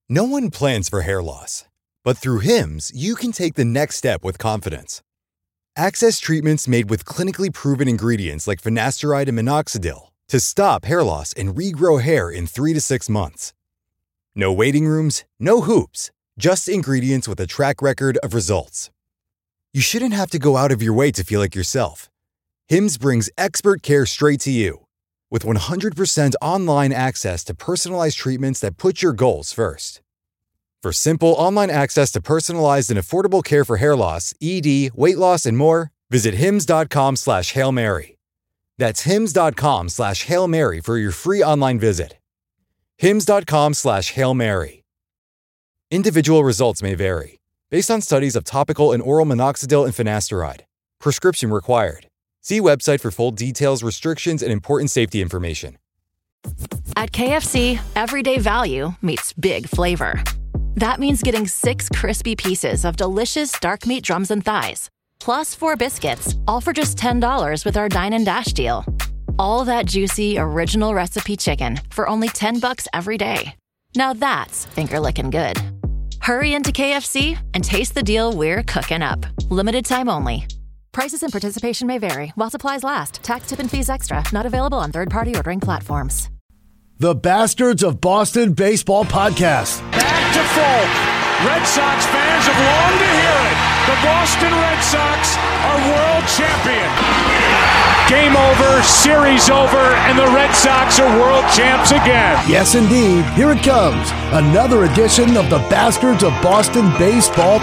No one plans for hair loss, but through Hims, you can take the next step with confidence. Access treatments made with clinically proven ingredients like finasteride and minoxidil to stop hair loss and regrow hair in 3 to 6 months. No waiting rooms, no hoops, just ingredients with a track record of results. You shouldn't have to go out of your way to feel like yourself. Hims brings expert care straight to you. With 100% online access to personalized treatments that put your goals first. For simple online access to personalized and affordable care for hair loss, ED, weight loss, and more, visit hims.com/Hail Mary. That's hims.com/Hail Mary for your free online visit. hims.com/Hail Mary. Individual results may vary, based on studies of topical and oral minoxidil and finasteride. Prescription required. See website for full details, restrictions, and important safety information. At KFC, everyday value meets big flavor. That means getting 6 crispy pieces of delicious dark meat drums and thighs, plus 4 biscuits, all for just $10 with our Dine and Dash deal. All that juicy, original recipe chicken for only $10 every day. Now that's finger-licking good. Hurry into KFC and taste the deal we're cooking up. Limited time only. Prices and participation may vary while supplies last. Tax, tip, and fees extra. Not available on third-party ordering platforms. The Bastards of Boston Baseball Podcast. Back to Folk. Red Sox fans have longed to hear it. The Boston Red Sox are world champion. Game over, series over, and the Red Sox are world champs again. Yes, indeed. Here it comes. Another edition of the Bastards of Boston Baseball.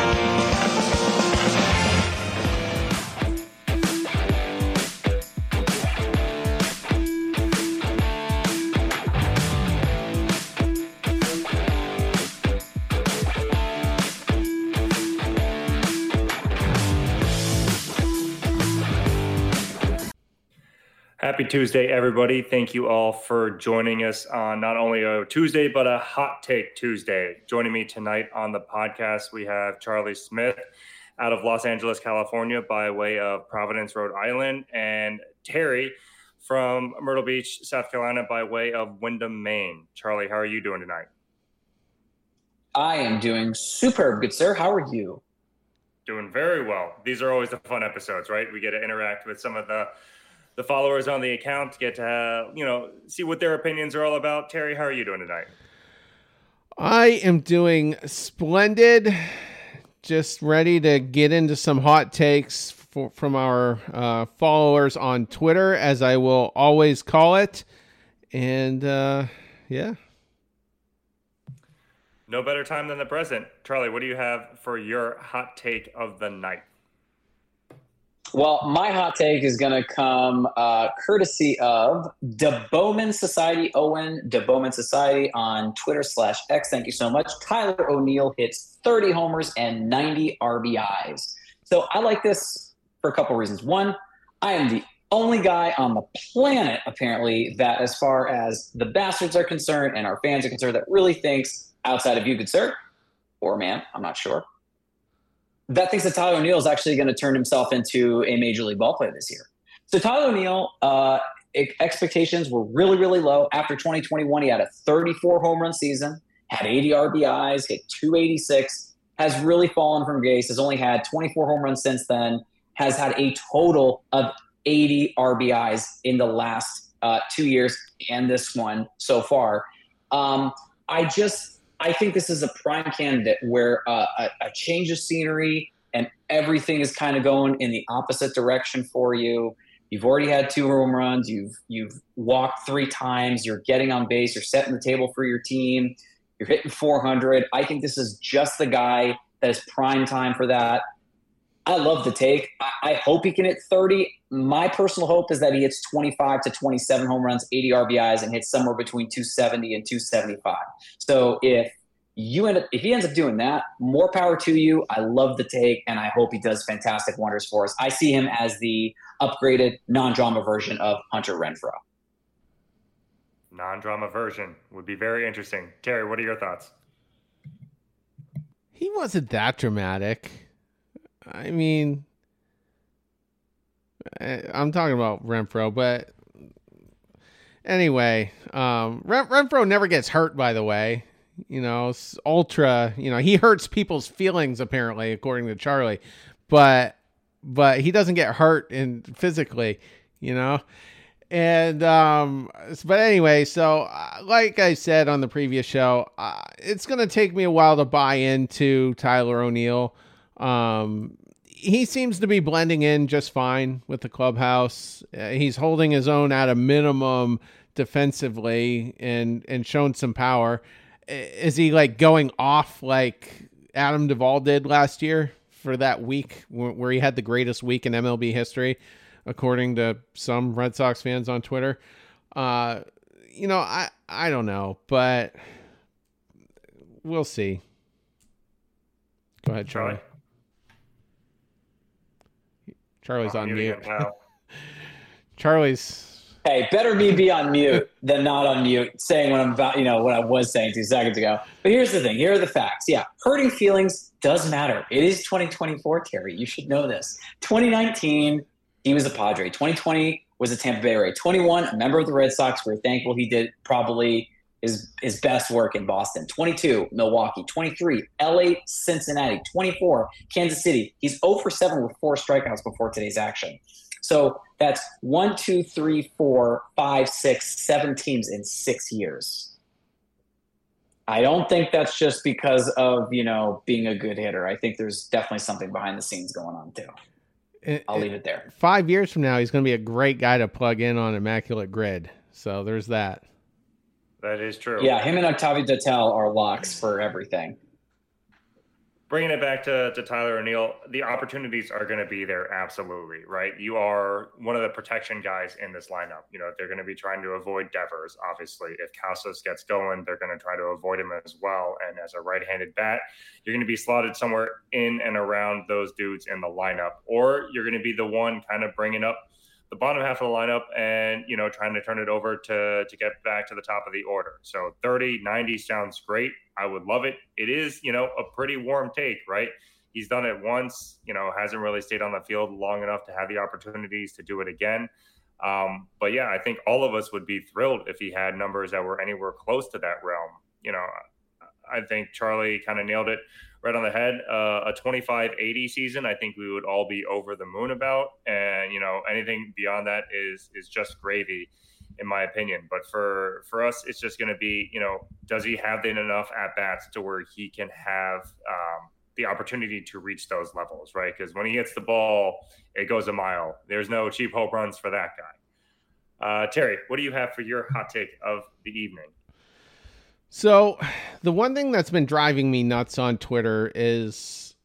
Happy Tuesday, everybody. Thank you all for joining us on not only a Tuesday, but a Hot Take Tuesday. Joining me tonight on the podcast, we have Charlie Smith out of Los Angeles, California, by way of Providence, Rhode Island, and Terry from Myrtle Beach, South Carolina, by way of Windham, Maine. Charlie, how are you doing tonight? I am doing superb, good sir. How are you? Doing very well. These are always the fun episodes, right? We get to interact with some of the followers on the account, get to, see what their opinions are all about. Terry, how are you doing tonight? I am doing splendid. Just ready to get into some hot takes from our followers on Twitter, as I will always call it. And, yeah. No better time than the present. Charlie, what do you have for your hot take of the night? Well, my hot take is going to come courtesy of the Bowman Society, Owen, the Bowman Society on Twitter/X. Thank you so much. Tyler O'Neill hits 30 homers and 90 RBIs. So I like this for a couple reasons. One, I am the only guy on the planet, apparently, that as far as the Bastards are concerned and our fans are concerned, that really thinks, outside of you, good sir, or man, I'm not sure, that thinks that Tyler O'Neill is actually going to turn himself into a major league ball player this year. So Tyler O'Neill, expectations were really, really low. After 2021, he had a 34 home run season, had 80 RBIs, hit 286, has really fallen from grace, has only had 24 home runs since then, has had a total of 80 RBIs in the last 2 years and this one so far. I think this is a prime candidate where a change of scenery and everything is kind of going in the opposite direction for you. You've already had 2 home runs. You've walked 3 times. You're getting on base. You're setting the table for your team. You're hitting 400. I think this is just the guy that is prime time for that. I love the take. I hope he can hit 30. My personal hope is that he hits 25 to 27 home runs, 80 RBIs, and hits somewhere between 270 and 275. So if he ends up doing that, more power to you. I love the take, and I hope he does fantastic wonders for us. I see him as the upgraded non-drama version of Hunter Renfroe. Non-drama version would be very interesting. Terry, what are your thoughts? He wasn't that dramatic. I mean, I'm talking about Renfroe, but anyway, Renfroe never gets hurt, by the way. ultra, he hurts people's feelings apparently, according to Charlie, but he doesn't get hurt physically, And, but anyway, so like I said on the previous show, it's going to take me a while to buy into Tyler O'Neill. He seems to be blending in just fine with the clubhouse. He's holding his own at a minimum defensively and shown some power. Is he like going off like Adam Duvall did last year for that week where he had the greatest week in MLB history, according to some Red Sox fans on Twitter? I don't know, but we'll see. Go ahead, Charlie. Charlie's on mute. Charlie's. Hey, better me be on mute than not on mute, saying what I'm about, what I was saying 2 seconds ago. But here's the thing. Here are the facts. Yeah, hurting feelings does matter. It is 2024, Terry. You should know this. 2019, he was a Padre. 2020 was a Tampa Bay Ray. 21, a member of the Red Sox. We're thankful he did probably his best work in Boston. 22, Milwaukee. 23, LA, Cincinnati. 24, Kansas City. He's 0 for 7 with 4 strikeouts before today's action. So that's 1, 2, 3, 4, 5, 6, 7 teams in 6 years. I don't think that's just because of, being a good hitter. I think there's definitely something behind the scenes going on too. I'll leave it there. 5 years from now, he's going to be a great guy to plug in on Immaculate Grid. So there's that. That is true. Yeah, him and Octavio Dotel are locks for everything. Bringing it back to Tyler O'Neill, the opportunities are going to be there, absolutely, right? You are one of the protection guys in this lineup. They're going to be trying to avoid Devers, obviously. If Casas gets going, they're going to try to avoid him as well. And as a right-handed bat, you're going to be slotted somewhere in and around those dudes in the lineup. Or you're going to be the one kind of bringing up the bottom half of the lineup and, trying to turn it over to get back to the top of the order. So 30, 90 sounds great. I would love it. It is, a pretty warm take, right? He's done it once, hasn't really stayed on the field long enough to have the opportunities to do it again. But yeah, I think all of us would be thrilled if he had numbers that were anywhere close to that realm. I think Charlie kind of nailed it right on the head. A 25-80 season, I think we would all be over the moon about. And, anything beyond that is just gravy, in my opinion. But for us, it's just going to be, does he have enough at-bats to where he can have the opportunity to reach those levels, right? Because when he hits the ball, it goes a mile. There's no cheap home runs for that guy. Terry, what do you have for your hot take of the evening? So the one thing that's been driving me nuts on Twitter is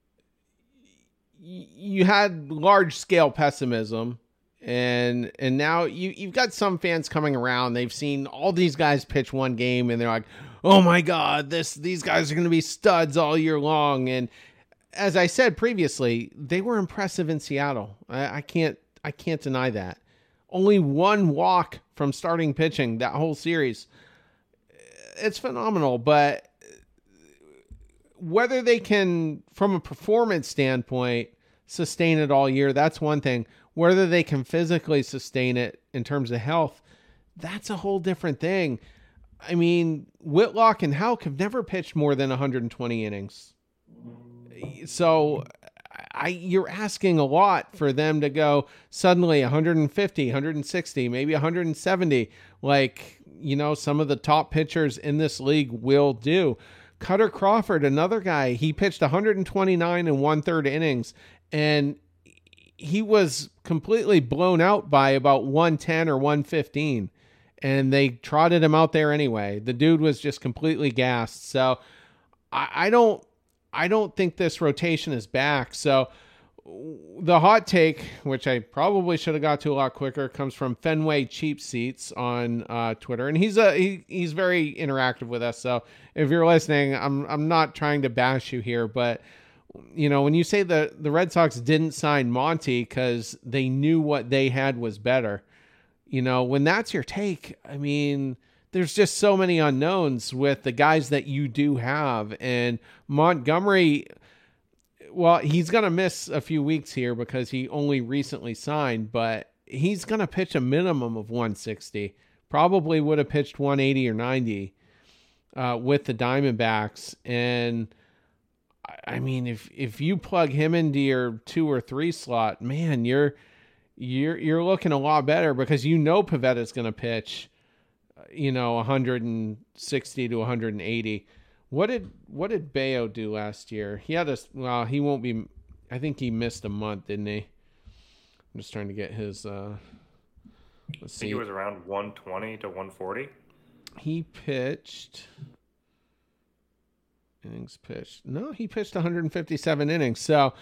you had large scale pessimism and now you've got some fans coming around. They've seen all these guys pitch one game and they're like, oh my God, these guys are going to be studs all year long. And as I said previously, they were impressive in Seattle. I can't deny that. Only one walk from starting pitching that whole series. It's phenomenal, but whether they can, from a performance standpoint, sustain it all year, that's one thing. Whether they can physically sustain it in terms of health, that's a whole different thing. I mean, Whitlock and Houck have never pitched more than 120 innings. So you're asking a lot for them to go suddenly 150, 160, maybe 170, like, some of the top pitchers in this league will do. Cutter Crawford, another guy, he pitched 129 and 1/3 innings, and he was completely blown out by about 110 or 115, and they trotted him out there anyway. The dude was just completely gassed. So I don't think this rotation is back. So the hot take, which I probably should have got to a lot quicker, comes from Fenway Cheap Seats on Twitter, and he's very interactive with us. So if you're listening, I'm not trying to bash you here, but when you say the Red Sox didn't sign Monty because they knew what they had was better, when that's your take, I mean, there's just so many unknowns with the guys that you do have, and Montgomery. Well, he's going to miss a few weeks here because he only recently signed, but he's going to pitch a minimum of 160. Probably would have pitched 180 or 90. with the Diamondbacks. And I mean, if you plug him into your 2 or 3 slot, man, you're looking a lot better, because Pavetta's going to pitch, 160 to 180. What did Bayo do last year? He won't be. I think he missed a month, didn't he? I'm just trying to get his. Let's see. I think he was around 120 to 140. He pitched. Innings pitched. No, he pitched 157 innings. So,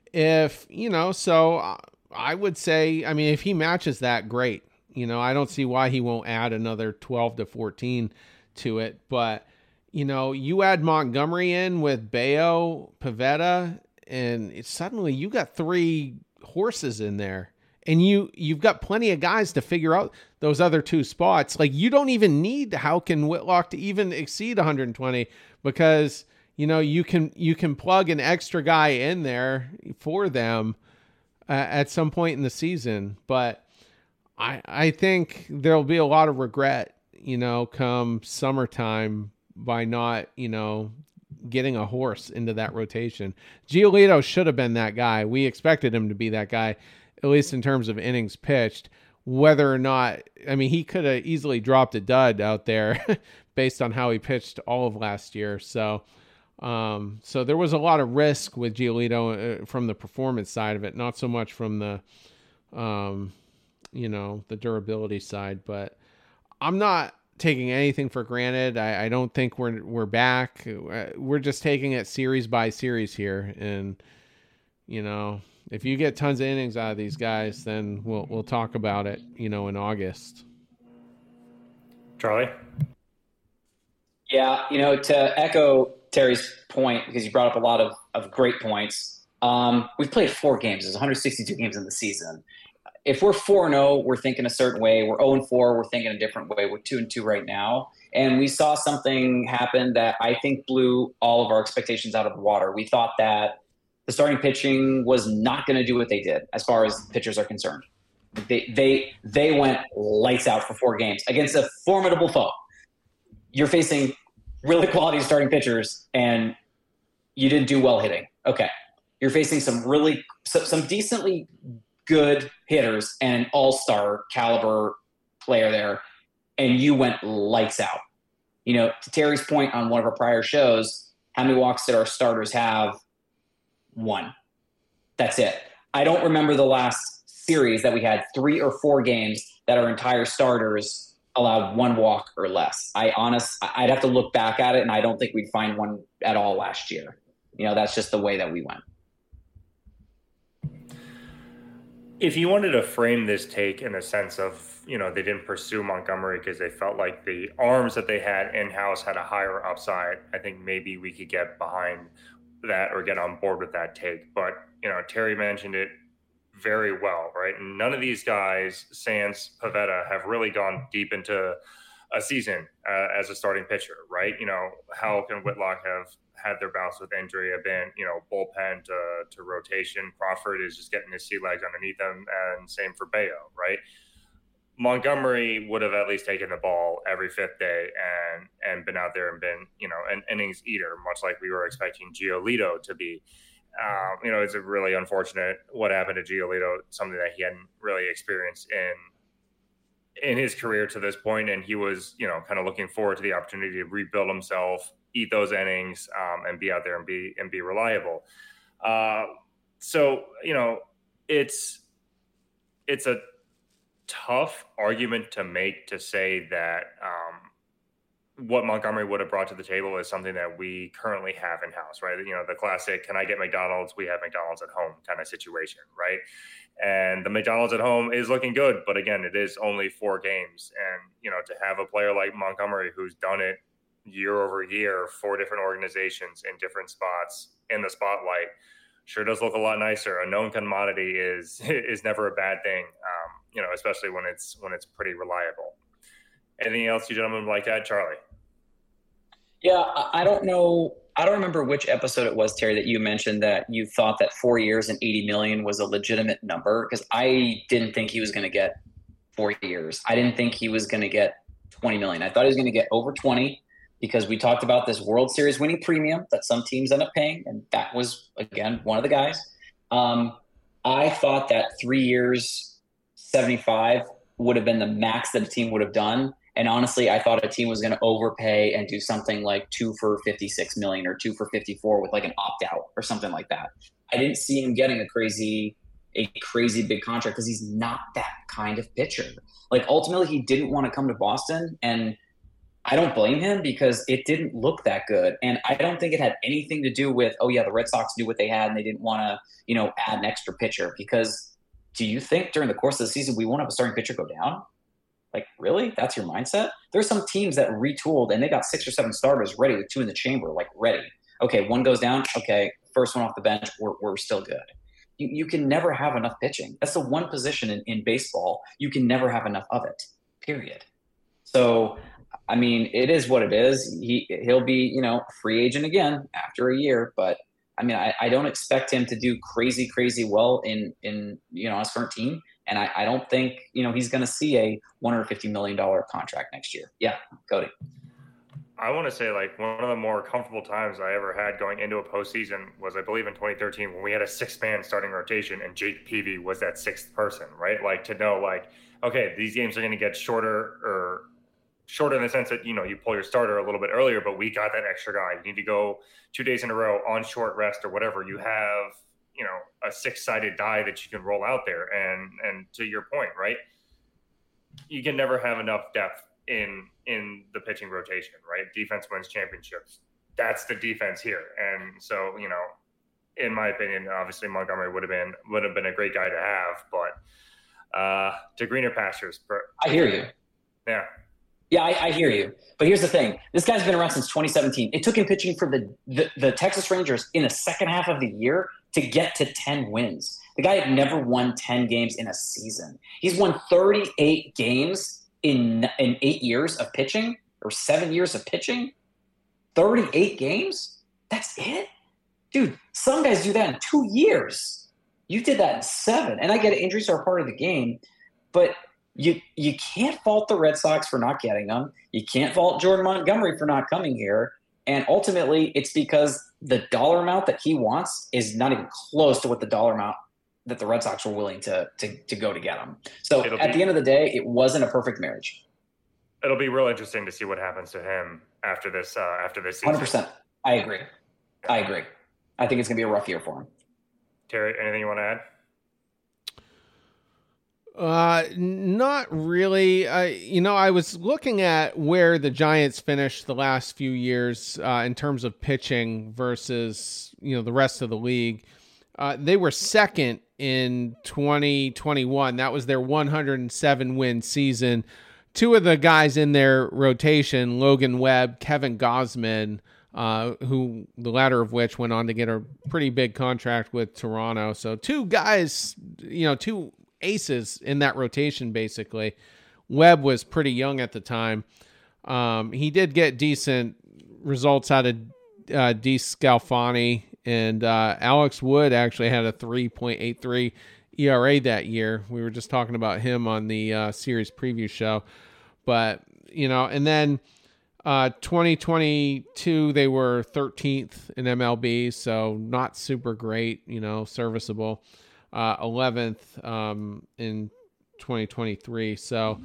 I would say, I mean, if he matches that, great. I don't see why he won't add another 12 to 14 to it. But, you add Montgomery in with Bayo, Pivetta, and suddenly you got 3 horses in there. And you've got plenty of guys to figure out those other 2 spots. Like, you don't even need Houck and Whitlock to even exceed 120, because, you can plug an extra guy in there for them at some point in the season. But I think there'll be a lot of regret, come summertime by not, getting a horse into that rotation. Giolito should have been that guy. We expected him to be that guy, at least in terms of innings pitched. Whether or not, I mean, he could have easily dropped a dud out there based on how he pitched all of last year. So there was a lot of risk with Giolito from the performance side of it, not so much from the, the durability side. But I'm not taking anything for granted. I don't think we're back. We're just taking it series by series here, and if you get tons of innings out of these guys, then we'll talk about it, in August. Charlie? Yeah, to echo Terry's point, because you brought up a lot of great points. We've played 4 games. There's 162 games in the season. If we're 4-0, we're thinking a certain way. We're 0-4, we're thinking a different way. We're 2-2 right now. And we saw something happen that I think blew all of our expectations out of the water. We thought that the starting pitching was not going to do what they did as far as pitchers are concerned. They went lights out for 4 games against a formidable foe. You're facing really quality starting pitchers, and you didn't do well hitting. Okay. You're facing some decently good hitters and an all-star caliber player there, and you went lights out. To Terry's point on one of our prior shows, how many walks did our starters have? 1. That's it. I don't remember the last series that we had 3 or 4 games that our entire starters allowed 1 walk or less. I'd have to look back at it, and I don't think we'd find one at all last year. That's just the way that we went. If you wanted to frame this take in a sense of, they didn't pursue Montgomery because they felt like the arms that they had in-house had a higher upside, I think maybe we could get behind that or get on board with that take. But, Terry mentioned it very well, right? And none of these guys, sans Pivetta, have really gone deep into a season as a starting pitcher, right? Houck and Whitlock have had their bouts with injury, have been, bullpen to rotation. Crawford is just getting his sea legs underneath him, and same for Bayo, right? Montgomery would have at least taken the ball every 5th day and been out there and been, an innings eater, much like we were expecting Giolito to be. It's a really unfortunate what happened to Giolito, something that he hadn't really experienced in his career to this point. And he was, kind of looking forward to the opportunity to rebuild himself, eat those innings, and be out there and be reliable. So, it's a tough argument to make to say that what Montgomery would have brought to the table is something that we currently have in-house, right? The classic, can I get McDonald's? We have McDonald's at home kind of situation, right? And the McDonald's at home is looking good, but again, it is only 4 games. And, to have a player like Montgomery who's done it year over year, 4 different organizations in different spots in the spotlight, sure does look a lot nicer. A known commodity is never a bad thing, especially when it's pretty reliable. Anything else you gentlemen would like to add, Charlie? Yeah, I don't know. I don't remember which episode it was, Terry, that you mentioned that you thought that 4 years and $80 million was a legitimate number, because I didn't think he was going to get 4 years. I didn't think he was going to get $20 million. I thought he was going to get over 20. because we talked about this World Series winning premium that some teams end up paying, and that was, again, one of the guys. I thought that 3 years, 75 would have been the max that a team would have done. And honestly, I thought a team was going to overpay and do something like 2 for $56 million or 2 for 54 with like an opt-out or something like that. I didn't see him getting a crazy big contract because he's not that kind of pitcher. Like, ultimately, he didn't want to come to Boston, and I don't blame him because it didn't look that good. And I don't think it had anything to do with, oh, yeah, the Red Sox knew what they had and they didn't want to, add an extra pitcher. Because do you think during the course of the season we won't have a starting pitcher go down? Like, really? That's your mindset? There's some teams that retooled and they got 6 or 7 starters ready with 2 in the chamber, like ready. Okay, 1 goes down. Okay, first one off the bench, we're still good. You can never have enough pitching. That's the one position in baseball you can never have enough of it, period. So, I mean, it is what it is. He'll be, free agent again after a year. But, I mean, I don't expect him to do crazy well in his current team. And I don't think, he's going to see a $150 million contract next year. Yeah, Cody. I want to say, like, one of the more comfortable times I ever had going into a postseason was, I believe, in 2013 when we had a 6-man starting rotation and Jake Peavy was that 6th person, right? Like, to know, like, okay, these games are going to get shorter in the sense that, you pull your starter a little bit earlier, but we got that extra guy. You need to go 2 days in a row on short rest or whatever. You have, a 6-sided die that you can roll out there. And to your point, right? You can never have enough depth in the pitching rotation, right? Defense wins championships. That's the defense here. And so, in my opinion, obviously Montgomery would have been a great guy to have, but to greener pastures. I hear you. Yeah. Yeah, I hear you. But here's the thing. This guy's been around since 2017. It took him pitching for the Texas Rangers in the second half of the year to get to 10 wins. The guy had never won 10 games in a season. He's won 38 games in 8 years of pitching, or 7 years of pitching. 38 games? That's it? Dude, some guys do that in 2 years. You did that in 7. And I get it, injuries are a part of the game, but you can't fault the Red Sox for not getting them. You can't fault Jordan Montgomery for not coming here. And ultimately, it's because the dollar amount that he wants is not even close to what the dollar amount that the Red Sox were willing to go to get him. So at the end of the day, it wasn't a perfect marriage. It'll be real interesting to see what happens to him after this season. 100%. I agree. I think it's going to be a rough year for him. Terry, anything you want to add? Not really. I was looking at where the Giants finished the last few years in terms of pitching versus, the rest of the league. They were second in 2021. That was their 107 win season. 2 of the guys in their rotation, Logan Webb, Kevin Gausman, who the latter of which went on to get a pretty big contract with Toronto. So 2 guys, 2 aces in that rotation, basically. Webb was pretty young at the time. He did get decent results out of DeSclafani, and Alex Wood actually had a 3.83 ERA that year. We were just talking about him on the series preview show. But, and then 2022, they were 13th in MLB, so not super great, serviceable. 11th in 2023. So,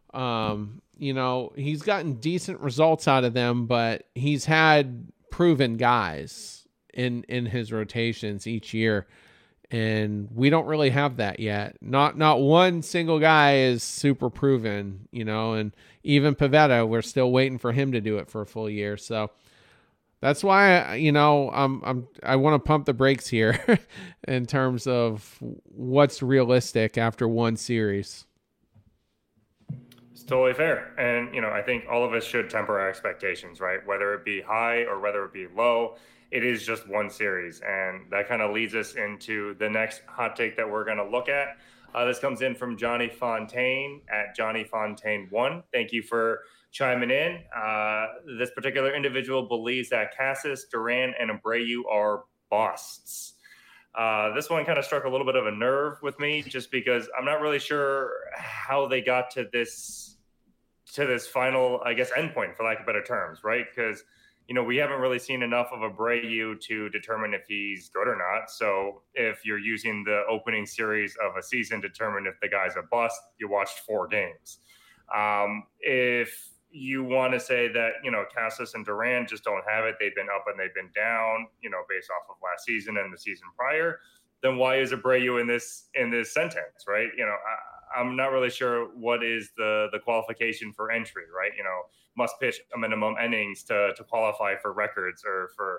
he's gotten decent results out of them, but he's had proven guys in his rotations each year. And we don't really have that yet. Not one single guy is super proven, and even Pivetta, we're still waiting for him to do it for a full year. So that's why, I want to pump the brakes here in terms of what's realistic after one series. It's totally fair. And, I think all of us should temper our expectations, right? Whether it be high or whether it be low, it is just one series. And that kind of leads us into the next hot take that we're going to look at. This comes in from Johnny Fontaine at Johnny Fontaine 1. Thank you for chiming in. This particular individual believes that Casas, Duran, and Abreu are busts. This one kind of struck a little bit of a nerve with me just because I'm not really sure how they got to this to this final, I guess, endpoint, for lack of better terms, right? Because, we haven't really seen enough of Abreu to determine if he's good or not. So if you're using the opening series of a season to determine if the guy's a bust, you watched 4 games. If you want to say that, Casas and Duran just don't have it, they've been up and they've been down, based off of last season and the season prior, then why is Abreu in this sentence, right? I'm not really sure what is the qualification for entry, right? Must pitch a minimum innings to qualify for records or for,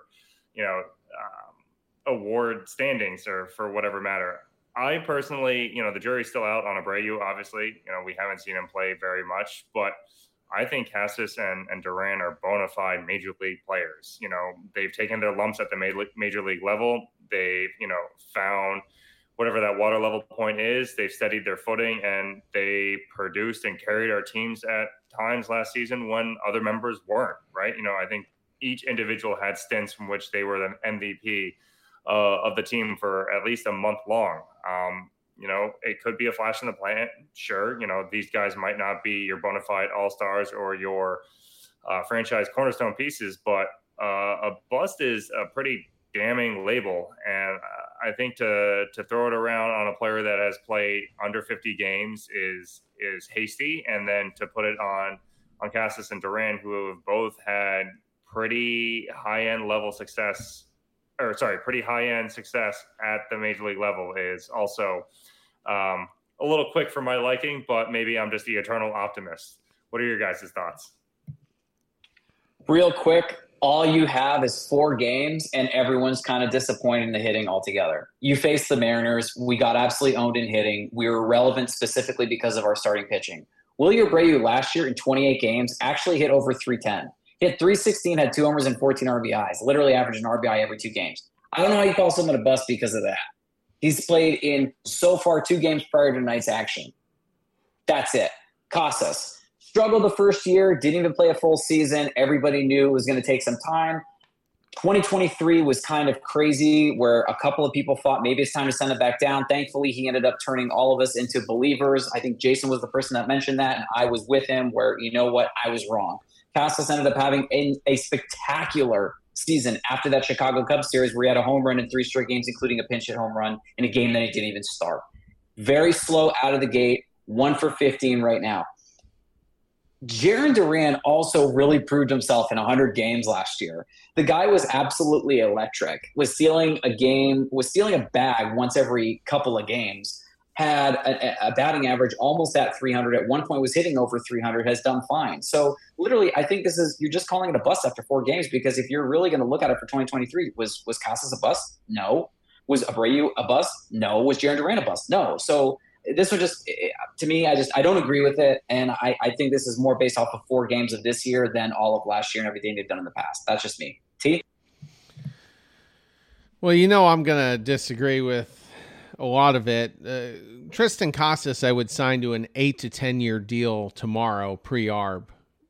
award standings or for whatever matter. I personally, the jury's still out on Abreu, obviously. We haven't seen him play very much, but I think Casas and Duran are bona fide major league players. They've taken their lumps at the major league level. They've, found whatever that water level point is. They've steadied their footing, and they produced and carried our teams at times last season when other members weren't, right? I think each individual had stints from which they were the MVP of the team for at least a month long. It could be a flash in the pan. Sure. These guys might not be your bona fide all-stars or your franchise cornerstone pieces, but a bust is a pretty damning label. And I think to throw it around on a player that has played under 50 games is hasty. And then to put it on Casas and Duran, who have both had pretty high-end success at the major league level, is also a little quick for my liking, but maybe I'm just the eternal optimist. What are your guys' thoughts? Real quick, all you have is 4 games, and everyone's kind of disappointed in the hitting altogether. You faced the Mariners. We got absolutely owned in hitting. We were relevant specifically because of our starting pitching. Willie Abreu last year in 28 games actually hit over 310. Hit 316, had 2 homers and 14 RBIs, literally averaged an RBI every 2 games. I don't know how you call someone a bust because of that. He's played in so far 2 games prior to tonight's action. That's it. Casas struggled the first year, didn't even play a full season. Everybody knew it was going to take some time. 2023 was kind of crazy, where a couple of people thought maybe it's time to send it back down. Thankfully, he ended up turning all of us into believers. I think Jason was the person that mentioned that, and I was with him, where, you know what, I was wrong. Casas ended up having a spectacular season after that Chicago Cubs series, where he had a home run in 3 straight games, including a pinch hit home run in a game that he didn't even start. Very slow out of the gate, 1 for 15 right now. Jarren Duran also really proved himself in 100 games last year. The guy was absolutely electric, was stealing a bag once every couple of games, had a batting average almost at 300. At one point was hitting over 300, has done fine. So literally, I think you're just calling it a bust after 4 games, because if you're really going to look at it for 2023, was Casas a bust? No. Was Abreu a bust? No. Was Jarren Duran a bust? No. So this was just, to me, I don't agree with it. And I think this is more based off of 4 games of this year than all of last year and everything they've done in the past. That's just me. T? Well, I'm going to disagree with a lot of it. Triston Casas, I would sign to an 8 to 10 year deal tomorrow, pre-arb.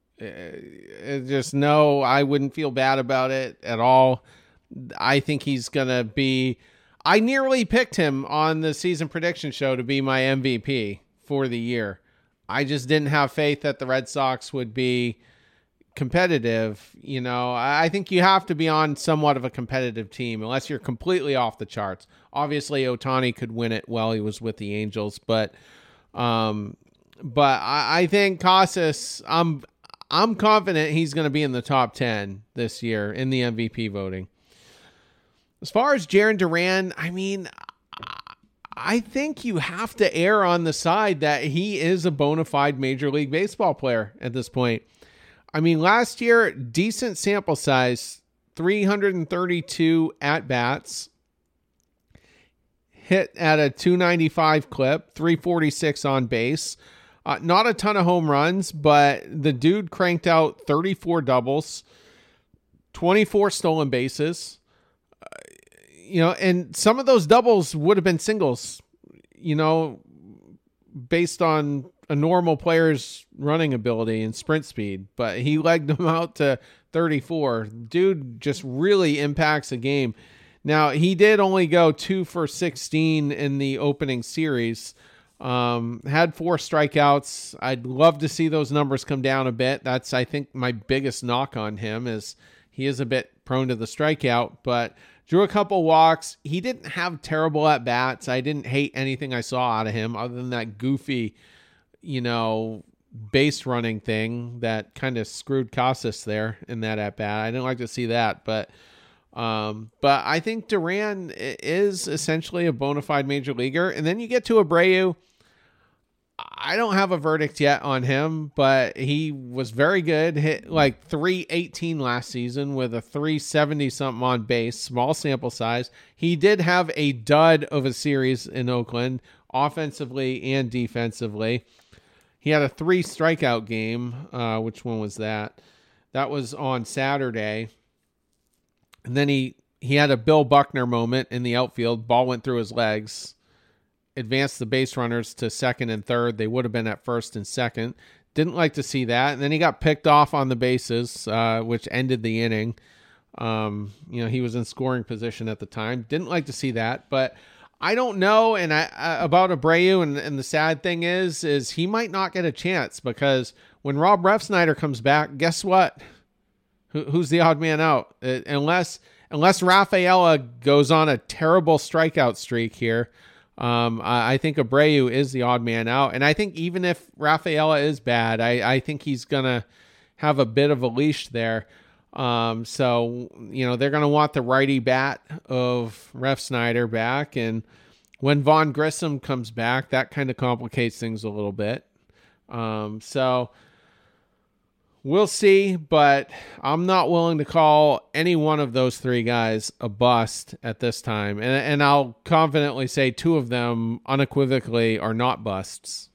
I wouldn't feel bad about it at all. I think he's going to be, I nearly picked him on the season prediction show to be my MVP for the year. I just didn't have faith that the Red Sox would be competitive. I think you have to be on somewhat of a competitive team unless you're completely off the charts. Obviously, Ohtani could win it while he was with the Angels, but I think Casas, I'm confident he's going to be in the top 10 this year in the MVP voting. As far as Jarren Duran, I think you have to err on the side that he is a bona fide Major League Baseball player at this point. Last year, decent sample size, 332 at-bats, hit at a 295 clip, 346 on base. Not a ton of home runs, but the dude cranked out 34 doubles, 24 stolen bases. And some of those doubles would have been singles, based on a normal player's running ability and sprint speed, but he legged them out to 34. Dude just really impacts a game. Now, he did only go 2 for 16 in the opening series, Had 4 strikeouts. I'd love to see those numbers come down a bit. That's, I think, my biggest knock on him is he is a bit prone to the strikeout, but drew a couple walks. He didn't have terrible at-bats. I didn't hate anything I saw out of him other than that goofy, base running thing that kind of screwed Casas there in that at-bat. I didn't like to see that, but I think Duran is essentially a bona fide major leaguer. And then you get to Abreu. I don't have a verdict yet on him, but he was very good. Hit like 318 last season with a 370 something on base, small sample size. He did have a dud of a series in Oakland, offensively and defensively. He had a 3 strikeout game. Which one was that? That was on Saturday. And then he had a Bill Buckner moment in the outfield. Ball went through his legs. Advanced the base runners to second and third. They would have been at first and second. Didn't like to see that. And then he got picked off on the bases, which ended the inning. He was in scoring position at the time. Didn't like to see that. But I don't know. And about Abreu, and the sad thing is he might not get a chance because when Rob Refsnyder comes back, guess what? Who's the odd man out? Unless Rafaela goes on a terrible strikeout streak here, I think Abreu is the odd man out. And I think even if Rafaela is bad, I think he's going to have a bit of a leash there. So, they're going to want the righty bat of Refsnyder back. And when Vaughn Grissom comes back, that kind of complicates things a little bit. So we'll see, but I'm not willing to call any one of those 3 guys a bust at this time. And I'll confidently say 2 of them unequivocally are not busts.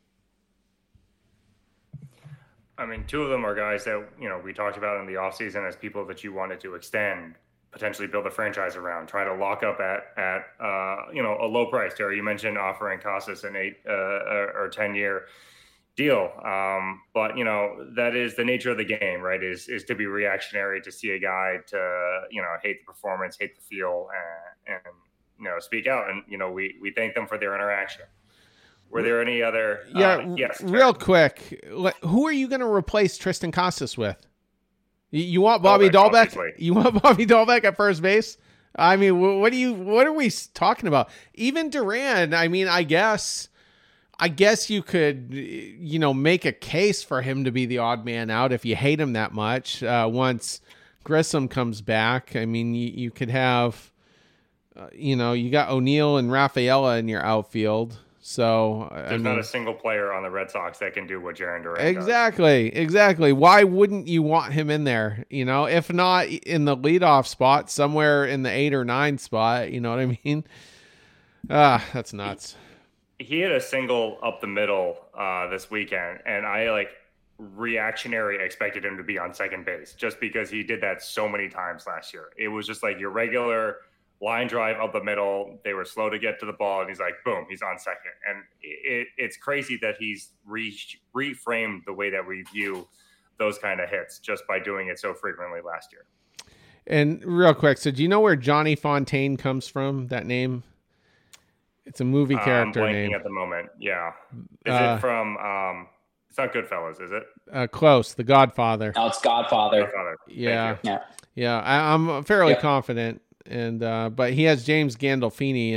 I mean, 2 of them are guys that, we talked about in the offseason as people that you wanted to extend, potentially build a franchise around, try to lock up at a low price. Terry, you mentioned offering Casas an 8 or 10-year deal. But that is the nature of the game, right? Is to be reactionary, to see a guy to, hate the performance, hate the feel, and speak out. And, we thank them for their interaction. Were there any other? Yes. Real quick. Who are you going to replace Tristan Casas with? You want Bobby Dahlbeck? Obviously. You want Bobby Dahlbeck at first base? I mean, what are we talking about? Even Duran, I mean, I guess you could, make a case for him to be the odd man out if you hate him that much. Once Grissom comes back, I mean, you could have, you got O'Neill and Rafaela in your outfield. So there's not a single player on the Red Sox that can do what Jarren Duran does. Exactly. Why wouldn't you want him in there? If not in the leadoff spot, somewhere in the 8 or 9 spot. You know what I mean? That's nuts. He hit a single up the middle this weekend, and I reactionary expected him to be on second base just because he did that so many times last year. It was just like your regular line drive up the middle. They were slow to get to the ball, and he's like, boom, he's on second. And it's crazy that he's reframed the way that we view those kind of hits just by doing it so frequently last year. And real quick, so do you know where Johnny Fontaine comes from, that name? It's a movie character I'm blanking name. At the moment, yeah. Is it from, it's not Goodfellas, is it? Close, The Godfather. No, it's Godfather. Yeah. I'm fairly confident. And but he has James Gandolfini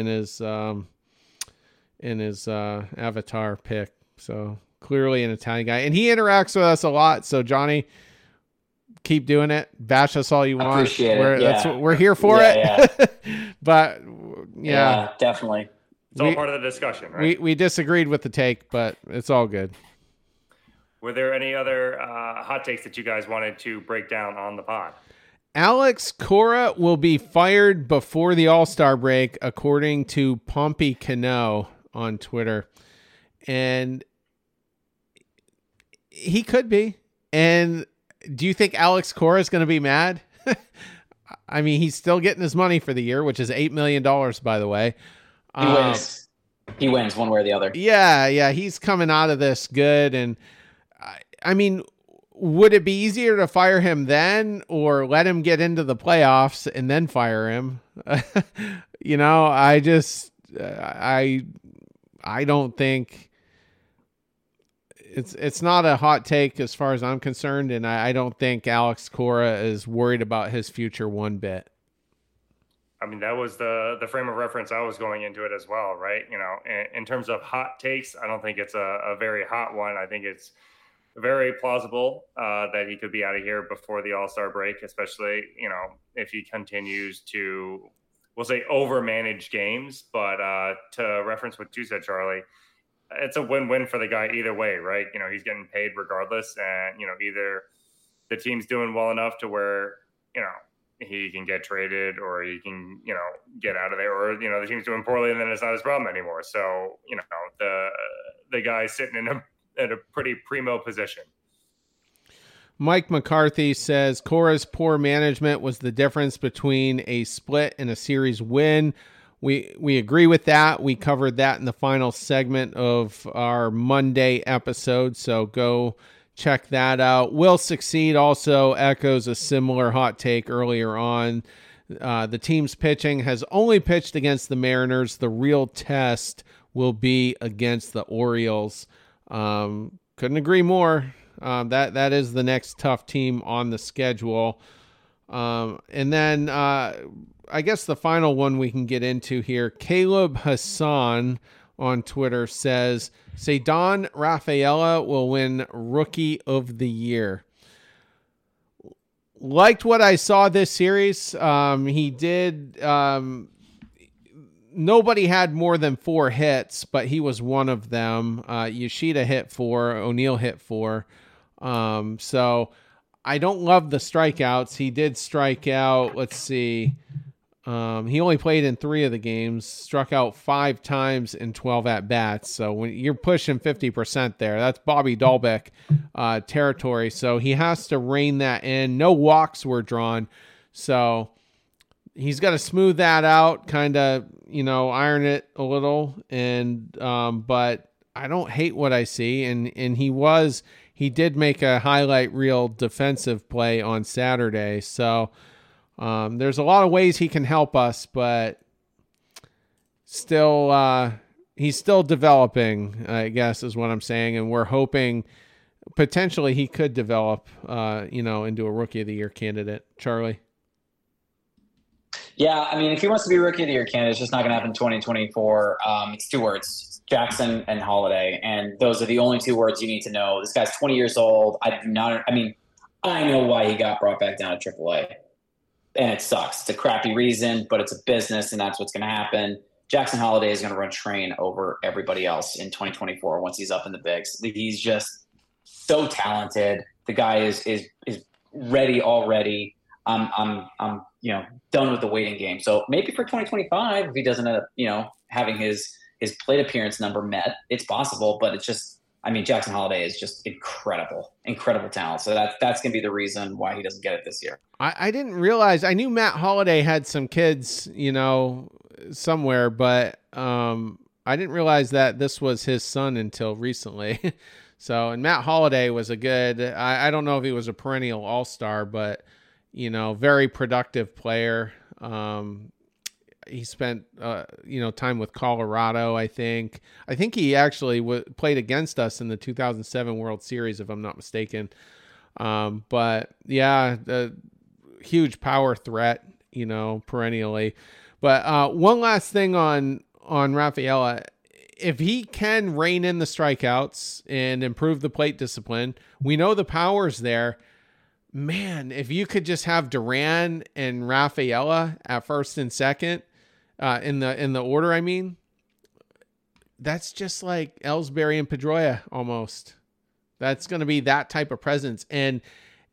in his Avatar pick, so clearly an Italian guy, and he interacts with us a lot. So Johnny, keep doing it. Bash us all you want. Appreciate it. That's what we're here for. But definitely. It's all part of the discussion, right? We disagreed with the take, but it's all good. Were there any other hot takes that you guys wanted to break down on the pod? Alex Cora will be fired before the All-Star break, according to Pompey Cano on Twitter. And he could be. And do you think Alex Cora is going to be mad? I mean, he's still getting his money for the year, which is $8 million, by the way. He wins. He wins one way or the other. Yeah. He's coming out of this good. And I mean, would it be easier to fire him then or let him get into the playoffs and then fire him? I don't think it's not a hot take as far as I'm concerned, and I don't think Alex Cora is worried about his future one bit. I mean, that was the frame of reference I was going into it as well, right? You know, in terms of hot takes, I don't think it's a very hot one. I think it's very plausible that he could be out of here before the All-Star break, especially, you know, if he continues to, we'll say, overmanage games. But to reference what you said, Charlie, it's a win-win for the guy either way, right? You know, he's getting paid regardless. And, you know, either the team's doing well enough to where, you know, he can get traded or he can, you know, get out of there, or, you know, the team's doing poorly and then it's not his problem anymore. So, you know, the guy's sitting in a pretty primo position. Mike McCarthy says Cora's poor management was the difference between a split and a series win. We agree with that. We covered that in the final segment of our Monday episode, so go check that out. Will Succeed also echoes a similar hot take earlier on. The team's pitching has only pitched against the Mariners. The real test will be against the Orioles. Couldn't agree more. That is the next tough team on the schedule. And then I guess the final one we can get into here, Caleb Hassan on Twitter says, Ceddanne Rafaela will win Rookie of the Year. Liked what I saw this series. He did. Nobody had more than 4 hits, but he was one of them. Yoshida hit 4. O'Neill hit 4. So I don't love the strikeouts. He did strike out. Let's see. He only played in 3 of the games, struck out 5 times in 12 at-bats. So when you're pushing 50% there, that's Bobby Dalbec territory. So he has to rein that in. No walks were drawn. So he's got to smooth that out, kind of, you know, iron it a little. And but I don't hate what I see. And he did make a highlight reel defensive play on Saturday. So there's a lot of ways he can help us, but still, he's still developing, I guess is what I'm saying. And we're hoping potentially he could develop, into a Rookie of the Year candidate. Charlie? Yeah, I mean, if he wants to be Rookie of the Year candidate, it's just not going to happen in 2024. It's 2 words, Jackson and Holiday. And those are the only 2 words you need to know. This guy's 20 years old. I know why he got brought back down to AAA. And it sucks. It's a crappy reason, but it's a business, and that's what's going to happen. Jackson Holiday is going to run train over everybody else in 2024 once he's up in the bigs. He's just so talented. The guy is ready already. I'm done with the waiting game. So maybe for 2025, if he doesn't end up, having his plate appearance number met, it's possible. But it's just, Jackson Holiday is just incredible talent. So that's going to be the reason why he doesn't get it this year. I didn't realize. I knew Matt Holliday had some kids, somewhere, but I didn't realize that this was his son until recently. So, and Matt Holliday was a good, I don't know if he was a perennial all-star, but, very productive player. He spent, time with Colorado, I think. I think he actually played against us in the 2007 World Series, if I'm not mistaken. But yeah, the huge power threat, perennially. But one last thing on Rafaela, if he can rein in the strikeouts and improve the plate discipline, we know the power's there. Man, if you could just have Duran and Rafaela at first and second, in the order, that's just like Ellsbury and Pedroia almost. That's going to be that type of presence. And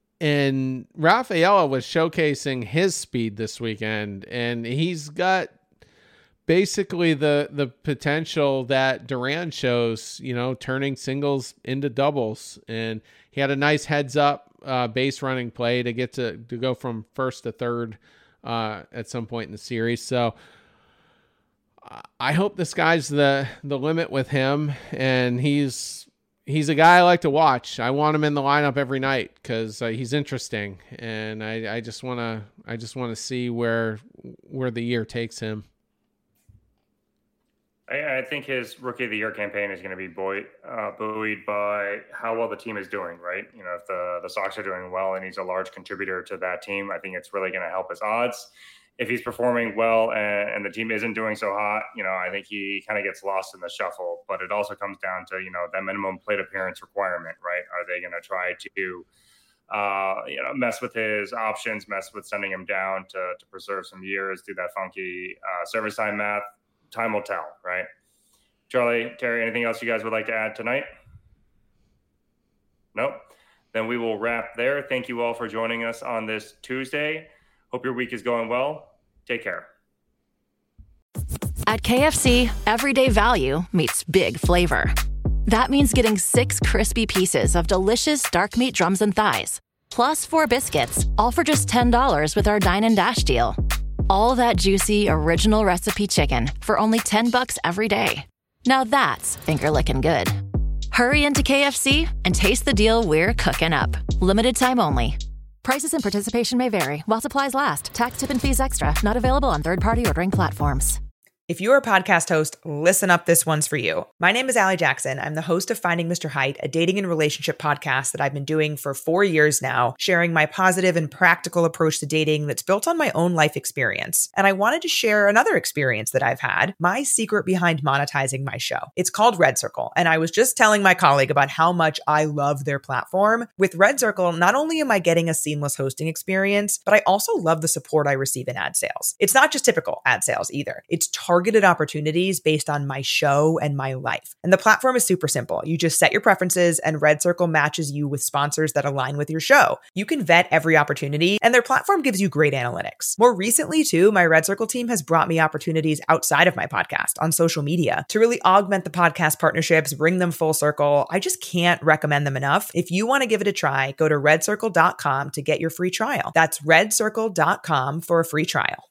Rafaela was showcasing his speed this weekend, and he's got basically the potential that Duran shows, turning singles into doubles. And he had a nice heads up base running play to get to go from first to third at some point in the series. So I hope the sky's the limit with him, and he's a guy I like to watch. I want him in the lineup every night because he's interesting, and I just want to see where the year takes him. I think his Rookie of the Year campaign is going to be buoyed by how well the team is doing, right? You know, if the Sox are doing well and he's a large contributor to that team, I think it's really going to help his odds. If he's performing well and the team isn't doing so hot, you know, I think he kind of gets lost in the shuffle. But it also comes down to, you know, that minimum plate appearance requirement, right? Are they going to try to mess with his options, mess with sending him down to preserve some years, do that funky service time math? Time will tell, right? Charlie, Terry, anything else you guys would like to add tonight? Nope. Then we will wrap there. Thank you all for joining us on this Tuesday. Hope your week is going well. Take care. At KFC, everyday value meets big flavor. That means getting 6 crispy pieces of delicious dark meat drums and thighs, plus 4 biscuits, all for just $10 with our Dine and Dash deal. All that juicy, original recipe chicken for only $10 every day. Now that's finger-licking good. Hurry into KFC and taste the deal we're cooking up. Limited time only. Prices and participation may vary while supplies last. Tax, tip, and fees extra. Not available on third-party ordering platforms. If you're a podcast host, listen up, this one's for you. My name is Allie Jackson. I'm the host of Finding Mr. Height, a dating and relationship podcast that I've been doing for 4 years now, sharing my positive and practical approach to dating that's built on my own life experience. And I wanted to share another experience that I've had, my secret behind monetizing my show. It's called Red Circle, and I was just telling my colleague about how much I love their platform. With Red Circle, not only am I getting a seamless hosting experience, but I also love the support I receive in ad sales. It's not just typical ad sales either. It's targeted opportunities based on my show and my life. And the platform is super simple. You just set your preferences and Red Circle matches you with sponsors that align with your show. You can vet every opportunity and their platform gives you great analytics. More recently too, my Red Circle team has brought me opportunities outside of my podcast on social media to really augment the podcast partnerships, bring them full circle. I just can't recommend them enough. If you want to give it a try, go to redcircle.com to get your free trial. That's redcircle.com for a free trial.